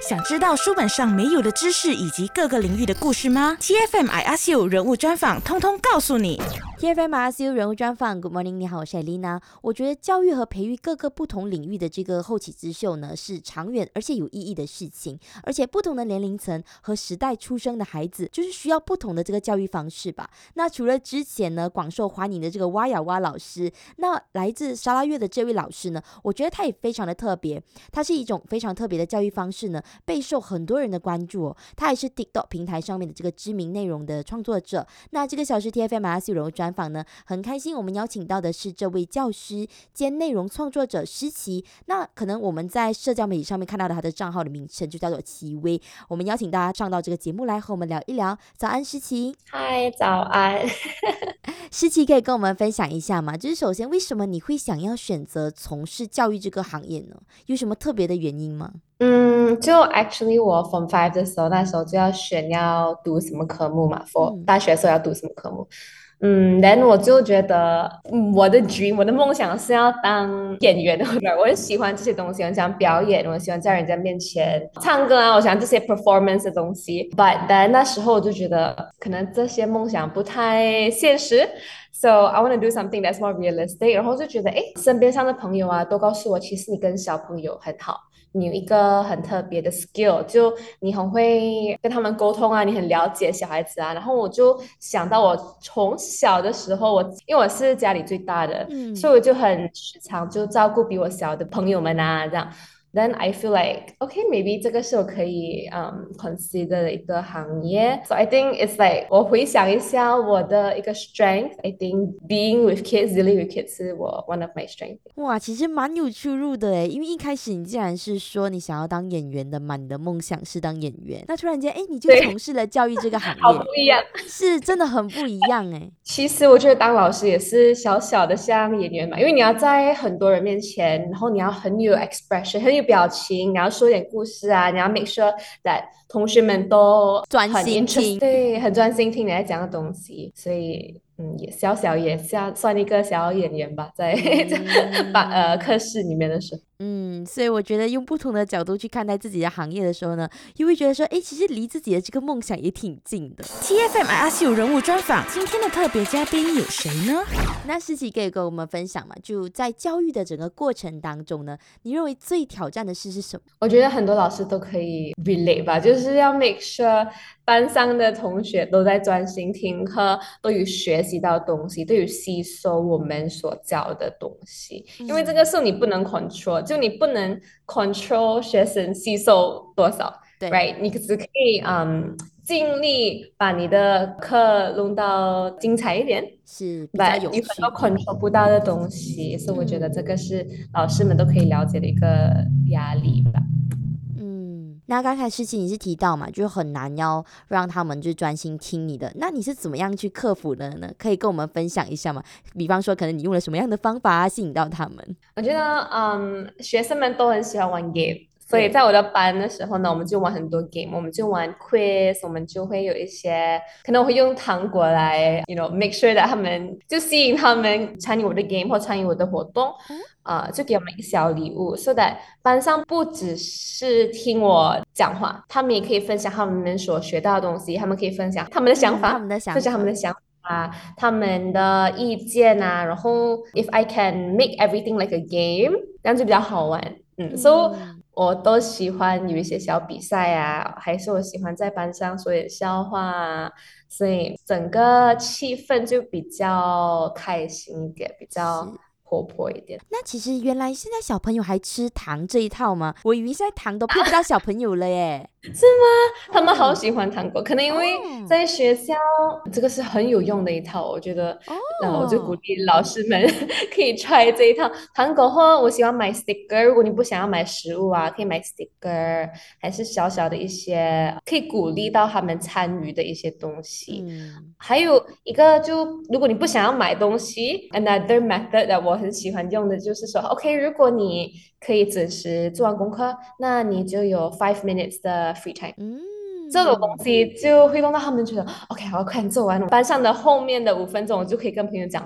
想知道书本上没有的知识以及各个领域的故事吗？ TFM I Ask You 人物专访，通通告诉你。 TFM I Ask You 人物专访 Good morning， 你好，我是 Elena。 我觉得教育和培育各个不同领域的这个后起之秀呢，是长远而且有意义的事情，而且不同的年龄层和时代出生的孩子，就是需要不同的这个教育方式吧。那除了之前呢广受欢迎的这个蛙呀蛙老师，那来自沙拉越的这位老师呢，我觉得他也非常的特别，他是一种非常特别的教育方式呢，备受很多人的关注哦。他也是 TikTok 平台上面的这个知名内容的创作者。那这个小时 TFM I Ask You 人物专访呢，很开心我们邀请到的是这位教师兼内容创作者诗琪。那可能我们在社交媒体上面看到的他的账号的名称就叫做奇薇。我们邀请大家上到这个节目来和我们聊一聊。早安诗琪。 嗨，早安。 诗琪可以跟我们分享一下吗？就是首先为什么你会想要选择从事教育这个行业呢？有什么特别的原因吗？ 就 actually 我 Form 5的时候，那时候就要选要读什么科目嘛，for 大学的时候要读什么科目。then 我就觉得，我的 dream， 我的梦想是要当演员的。我很喜欢这些东西，我很喜欢表演，我喜欢在人家面前唱歌啊，我喜欢这些 performance 的东西。But then 那时候我就觉得，可能这些梦想不太现实。So I want to do something that's more realistic。然后就觉得，身边上的朋友啊，都告诉我，其实你跟小朋友很好。你有一个很特别的 skill，就你很会跟他们沟通啊，你很了解小孩子啊。然后我就想到我从小的时候，因为我是家里最大的，所以我就很时常就照顾比我小的朋友们啊，这样。Then I feel like okay, maybe 这个是我可以consider 的一个行业。So I think it's like 我回想一下我的一个 strength. I think being with kids, dealing with kids 是我 one of my strengths。 哇，其实蛮有出入的诶，因为一开始你既然是说你想要当演员的嘛，你的梦想是当演员，那突然间你就从事了教育这个行业， 好不一样， 是真的很不一样诶。 其实我觉得当老师也是小小的像演员嘛，因为你要在很多人面前，然后你要很有 expression， 很有表情，你要说点故事啊，你要 make sure that 同学们都专很心听， 对，很专心听你在讲的东西，所以也小小也算一个小演员吧，在课室里面的时候。 所以我觉得用不同的角度去看待自己的行业的时候呢，又会觉得说，其实离自己的这个梦想也挺近的。 TFM I Ask You 人物专访，今天的特别嘉宾有谁呢？ 那诗琪可以跟我们分享嘛？就在教育的整个过程当中呢，你认为最挑战的事是什么？ 我觉得很多老师都可以 relate 吧，就是要 make sure 班上的同学都在专心听课，都有学习到东西，都有吸收我们所教的东西。因为这个是你不能 control，就你不能 control 学生吸收多少，right？你只可以尽力把你的课弄到精彩一点， 是比较有趣， 有很多 control 不到的东西，所以我觉得这个是老师们都可以了解的一个压力吧。 那刚才诗琪你是提到嘛，就是很难要让他们就专心听你的，那你是怎么样去克服的呢？可以跟我们分享一下吗？比方说可能你用了什么样的方法吸引到他们？ 我觉得学生们都很喜欢玩 game， 所以在我的班的时候呢，我们就玩很多 game， 我们就玩 quiz， 我们就会有一些可能我会用糖果来 make sure that 他们就吸引他们参与我的 game 或参与我的活动，就给我们一个小礼物，so that 班上不只是听我讲话，他们也可以分享他们所学到的东西，他们可以分享他们的想法，分享他们的想法，他们的意见啊，然后 if I can make everything like a game， 这样就比较好玩。所以我都喜欢有一些小比赛啊，还是我喜欢在班上说点笑话啊，所以整个气氛就比较开心一点，比较活泼一点。 那其实原来现在小朋友还吃糖这一套吗？我以为现在糖都骗不到小朋友了耶。 是吗？他们好喜欢糖果，可能因为在学校这个是很有用的一套，我觉得，我就鼓励老师们可以 try 这一套糖果后，我喜欢买 sticker， 如果你不想要买食物啊，可以买 sticker， 还是小小的一些可以鼓励到他们参与的一些东西。还有一个就如果你不想要买东西 ，another method 的我很喜欢用的就是说 ，OK， 如果你可以准时做完功课，那你就有5 minutes 的 free time。这种东西就会弄到他们觉得 OK， 我要快点做完，班上的后面的5分钟我就可以跟朋友讲话。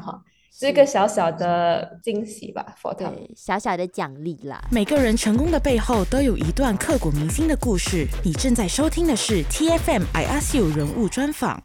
是一个小小的惊喜吧 for 他们。 对，小小的奖励啦。 每个人成功的背后都有一段刻骨铭心的故事。你正在收听的是 TFM I Ask You 人物专访。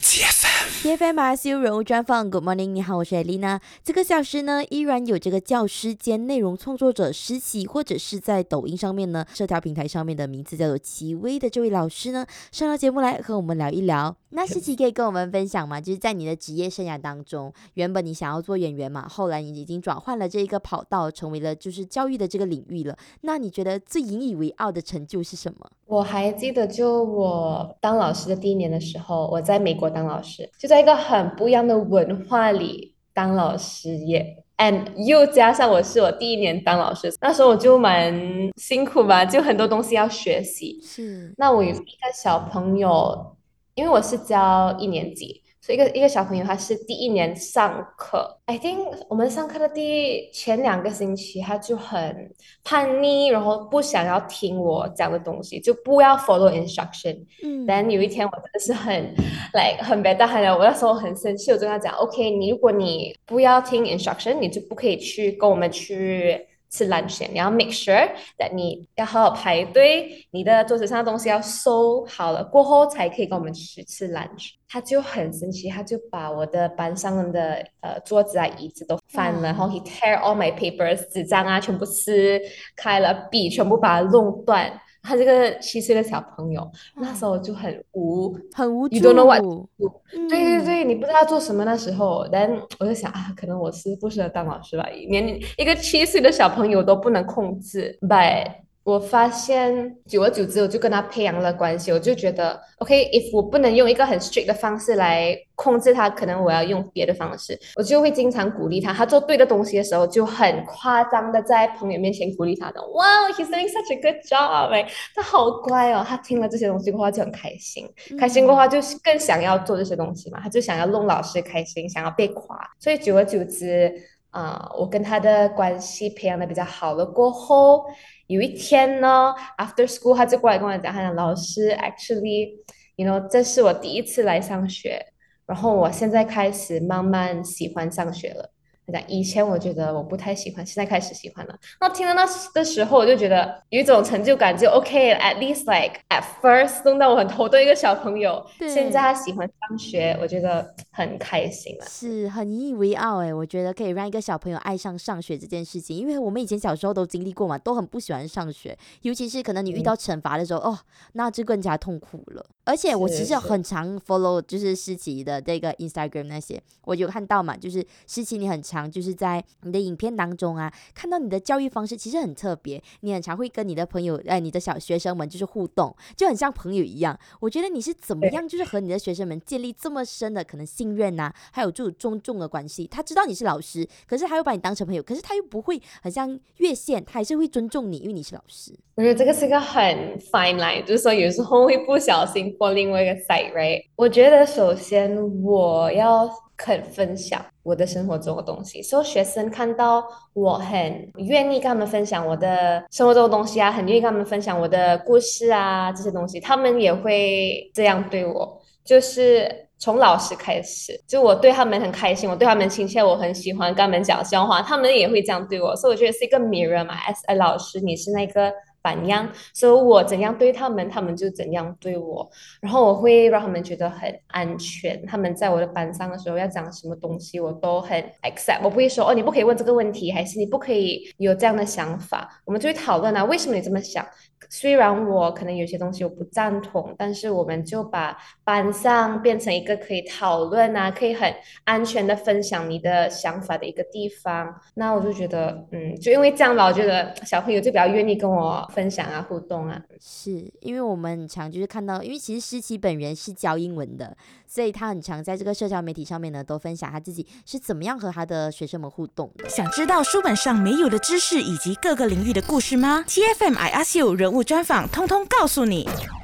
TFM I Ask You 人物专访 Good morning， 你好，我是艾丽娜。这个小时呢，依然有这个教师兼内容创作者实习，或者是在抖音上面呢，社交平台上面的名字叫做齐薇的这位老师呢，上到节目来和我们聊一聊。那诗琪可以跟我们分享吗？就是在你的职业生涯当中，原本你想要做演员嘛，后来你已经转换了这一个跑道，成为了就是教育的这个领域了。那你觉得最引以为傲的成就是什么？ 我还记得，就我当老师的第一年的时候，我在美国当老师，就在一个很不一样的文化里当老师耶。And 又加上我是我第一年当老师，那时候我就蛮辛苦吧，就很多东西要学习。 是， 那我有一个小朋友，因为我是教1年级，所以一个小朋友他是第一年上课，I think 我们上课的前2个星期他就很叛逆，然后不想要听我讲的东西，就不要 follow instruction。但有一天我真的是很 bad 很了，我那时候很生气，我就跟他讲 ，OK， 如果你不要听 instruction， 你就不可以跟我们去吃 lunch， 你要 make sure that 你要好好排队，你的桌子上的东西要收好了过后才可以跟我们去吃 lunch。他就很生气，他就把我的班上的桌子啊椅子都翻了，然后 he tear all my papers， 纸张啊全部撕开了，笔全部把它弄断。他这个7岁的小朋友，那时候就很无助 ，you don't know what to do。对对对，你不知道做什么那时候，但我就想啊，可能我是不适合当老师吧，连一个7岁的小朋友都不能控制。But 我发现久而久之，我就跟他培养了关系，我就觉得 OK，if 我不能用一个很 strict 的方式来控制他，可能我要用别的方式，我就会经常鼓励他。他做对的东西的时候，就很夸张的在朋友面前鼓励他的。Wow, he's doing such a good job！ 他好乖哦。他听了这些东西的话就很开心，开心的话就更想要做这些东西嘛，他就想要弄老师开心，想要被夸。所以久而久之，我跟他的关系培养的比较好了过后，有一天呢 ，after school， 他就过来跟我讲，他讲老师 ，actually，you know， 这是我第一次来上学，然后我现在开始慢慢喜欢上学了。他讲以前我觉得我不太喜欢，现在开始喜欢了。那听到那的时候，我就觉得有一种成就感，就 OK，at least like at first 弄到我很头的一个小朋友，现在他喜欢上学，我觉得很开心了。 是很引以为傲我觉得可以让一个小朋友爱上上学这件事情，因为我们以前小时候都经历过嘛，都很不喜欢上学，尤其是可能你遇到惩罚的时候，那就更加痛苦了。而且我其实很常 follow 就是诗琪的这个 Instagram 那些，我有看到嘛，就是诗琪你很常就是在你的影片当中啊，看到你的教育方式其实很特别，你很常会跟你的朋友你的小学生们就是互动，就很像朋友一样。我觉得你是怎么样就是和你的学生们建立这么深的可能信任啊，还有这种尊重的关系。他知道你是老师，可是他又把你当成朋友，可是他又不会很像越线，他还是会尊重你，因为你是老师。 我觉得这个是一个很 fine line， 就是说有时候会不小心过另外一个 side，right？ 我觉得首先我要肯分享我的生活中的东西，所以学生看到我很愿意跟他们分享我的生活中的东西啊，很愿意跟他们分享我的故事啊，这些东西，他们也会这样对我，就是从老师开始，就我对他们很开心，我对他们亲切，我很喜欢跟他们讲笑话，他们也会这样对我，所以我觉得是一个 mirror 嘛 ，as a 老师，你是那个榜样，所以我怎样对他们，他们就怎样对我。然后我会让他们觉得很安全，他们在我的班上的时候要讲什么东西，我都很 accept。我不会说你不可以问这个问题，还是你不可以有这样的想法。我们就会讨论为什么你这么想？虽然我可能有些东西我不赞同，但是我们就把班上变成一个可以讨论可以很安全的分享你的想法的一个地方。那我就觉得，就因为这样吧，我觉得小朋友就比较愿意跟我分享互动是因为我们很常就是看到，因为其实诗琪本人是教英文的，所以他很常在这个社交媒体上面呢，都分享他自己是怎么样和他的学生们互动的。 想知道书本上没有的知识以及各个领域的故事吗？ TFM I Ask You 人物专访通通告诉你。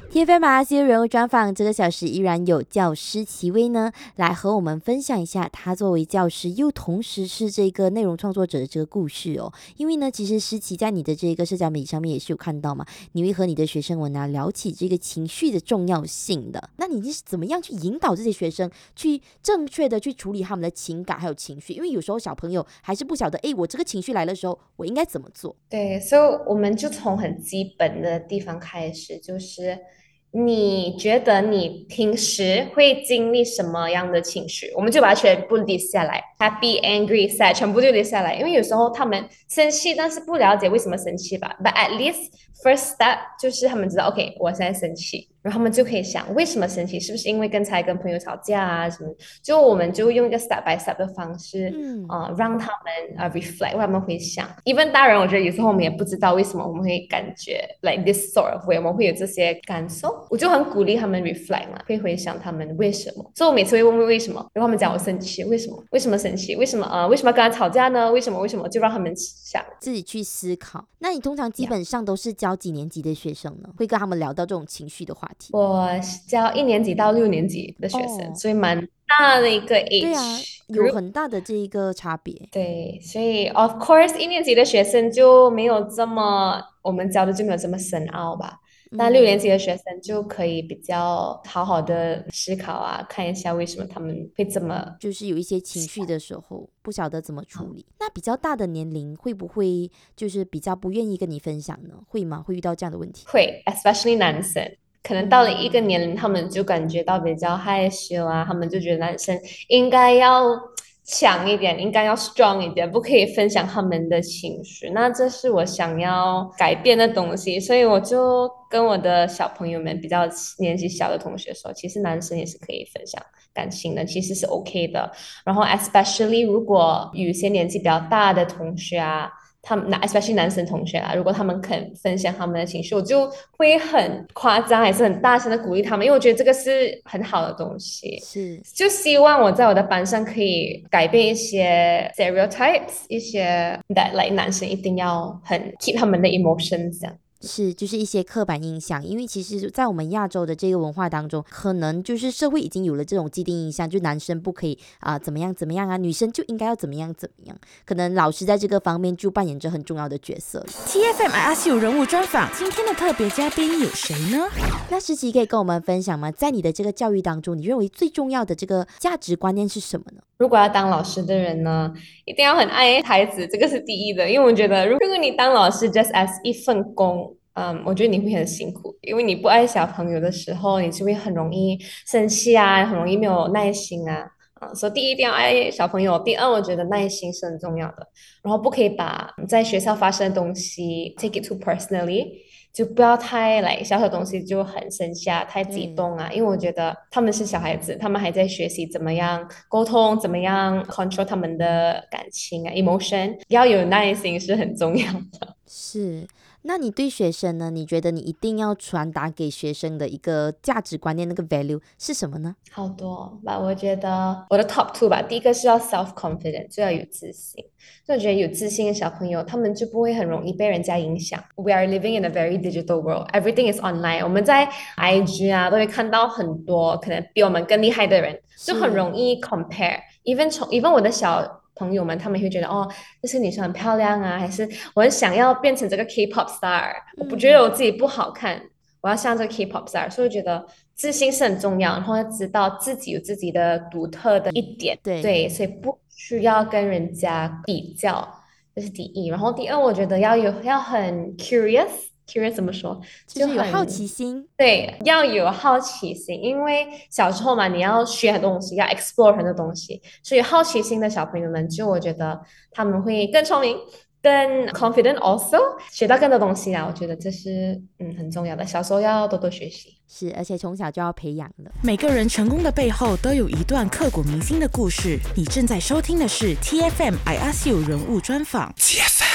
TFM RCU 人物专访，这个小时依然有教师齐薇呢，来和我们分享一下他作为教师又同时是这个内容创作者的这个故事哦。因为呢，其实诗琪在你的这个社交媒体上面也是有看到嘛，你会和你的学生们聊起这个情绪的重要性的。那你是怎么样去引导这些学生去正确的去处理他们的情感还有情绪？因为有时候小朋友还是不晓得，我这个情绪来的时候我应该怎么做。 对，所以我们就从很基本的地方开始，就是你觉得你平时会经历什么样的情绪，我们就把它全部列下来 ，happy、angry、sad 全部就列下来。因为有时候他们生气，但是不了解为什么生气吧。But at least first step 就是他们知道 ，OK， 我现在生气，然后他们就可以想为什么生气，是不是因为刚才跟朋友吵架啊什么？就我们就用一个 step by step 的方式，让他们reflect， 让他们会想。even 大人，我觉得有时候我们也不知道为什么我们会感觉 like this sort of way， 我们会有这些感受。我就很鼓励他们 reflect 嘛，会回想他们为什么。所以我每次会问为什么，然后他们讲我生气，为什么？为什么生气？为什么为什么跟他吵架呢？为什么？就让他们想自己去思考。那你通常基本上都是教几年级的学生呢？会跟他们聊到这种情绪的话题？ 我教1年级到6年级的学生，所以蛮大的一个 age。 对啊，有很大的这一个差别。 对，所以 of course 1年级的学生就没有这么，我们教的就没有这么深奥吧。那6年级的学生就可以比较好好的思考啊，看一下为什么他们会这么， 就是有一些情绪的时候不晓得怎么处理。那比较大的年龄会不会就是比较不愿意跟你分享呢？会吗？会遇到这样的问题？ 会 especially 男生，可能到了一个年龄，他们就感觉到比较害羞啊，他们就觉得男生应该要强一点，应该要 strong 一点，不可以分享他们的情绪。那这是我想要改变的东西，所以我就跟我的小朋友们，比较年纪小的同学说，其实男生也是可以分享感情的，其实是 OK 的。然后 especially 如果有些年纪比较大的同学啊，他们especially 男生同学啦，如果他们肯分享他们的情绪，我就会很夸张还是很大声的鼓励他们，因为我觉得这个是很好的东西。 是， 就希望我在我的班上可以改变一些 stereotypes， 一些 that like 男生一定要很 keep 他们的 emotions 这样。 是，就是一些刻板印象。因为其实在我们亚洲的这个文化当中，可能就是社会已经有了这种既定印象，就男生不可以怎么样怎么样啊，女生就应该要怎么样怎么样。可能老师在这个方面就扮演着很重要的角色。 TFM RCU 人物专访，今天的特别嘉宾有谁呢？ 那诗琪可以跟我们分享吗？在你的这个教育当中，你认为最重要的这个价值观念是什么呢？ 如果要当老师的人呢，一定要很爱孩子，这个是第一的。因为我觉得如果你当老师 just as 一份工，我觉得你会很辛苦，因为你不爱小朋友的时候，你就会很容易生气啊，很容易没有耐心啊。所以第一一定要爱小朋友，第二我觉得耐心是很重要的，然后不可以把在学校发生的东西 take it too personally， 就不要太小小东西就很生气啊，太激动啊，因为我觉得他们是小孩子，他们还在学习怎么样沟通，怎么样 control 他们的感情啊 emotion， 要有耐心是很重要的。 是。那你对学生呢？你觉得你一定要传达给学生的一个价值观念，那个 value 是什么呢？ 好多吧，我觉得我的 top 2吧，第一个是要 self confident， 就要有自信。就我觉得有自信的小朋友，他们就不会很容易被人家影响。We are living in a very digital world, everything is online。我们在 IG 啊都会看到很多可能比我们更厉害的人，就很容易 compare。even 我的小朋友们，他们会觉得这些女生很漂亮啊，还是我很想要变成这个 K-pop star，我不觉得我自己不好看，我要像这个 K-pop star， 所以我觉得自信是很重要，然后要知道自己有自己的独特的一点，对，所以不需要跟人家比较，这是第一。然后第二，我觉得要很 curious 怎么说？ 就是有好奇心。 对，要有好奇心，因为小时候嘛，你要学很多东西，要 explore 很多东西，所以好奇心的小朋友们，就我觉得他们会更聪明，更 confident also， 学到更多东西啊。我觉得这是很重要的，小时候要多多学习。 是，而且从小就要培养了。 每个人成功的背后都有一段刻骨铭心的故事。你正在收听的是 TFM I Ask You 人物专访。TFM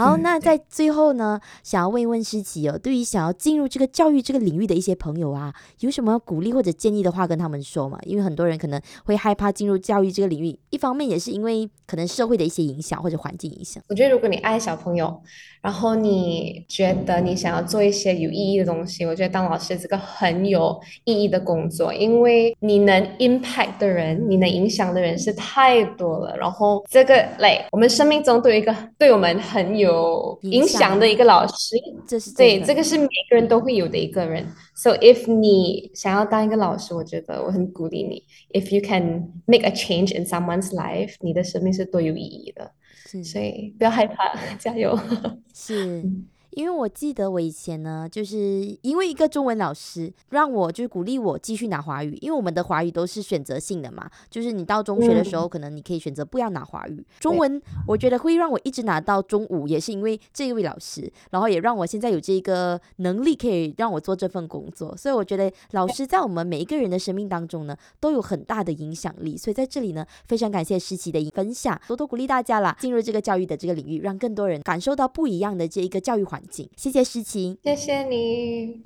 好，那在最后呢，想要问一问诗琪哦，对于想要进入这个教育这个领域的一些朋友啊，有什么鼓励或者建议的话跟他们说嘛？因为很多人可能会害怕进入教育这个领域，一方面也是因为可能社会的一些影响或者环境影响。 我觉得如果你爱小朋友，然后你觉得你想要做一些有意义的东西，我觉得当老师这个很有意义的工作，因为你能 impact 的人，你能影响的人是太多了。然后这个我们生命中都有一个对我们很有影响的一个老师， 这是真对， 的。 这个是每个人都会有的一个人。So if 你想要当一个老师，我觉得我很鼓励你。If you can make a change in someone's life，你的生命是多有意义的。所是以不要害怕，加油。 是，因为我记得我以前呢，就是因为一个中文老师让我就是鼓励我继续拿华语，因为我们的华语都是选择性的嘛，就是你到中学的时候，可能你可以选择不要拿华语。中文我觉得会让我一直拿到中五，也是因为这一位老师，然后也让我现在有这个能力可以让我做这份工作。所以我觉得老师在我们每一个人的生命当中呢，都有很大的影响力。所以在这里呢，非常感谢诗琪的分享，多多鼓励大家啦，进入这个教育的这个领域，让更多人感受到不一样的这一个教育环境。谢谢诗琪， 谢谢你。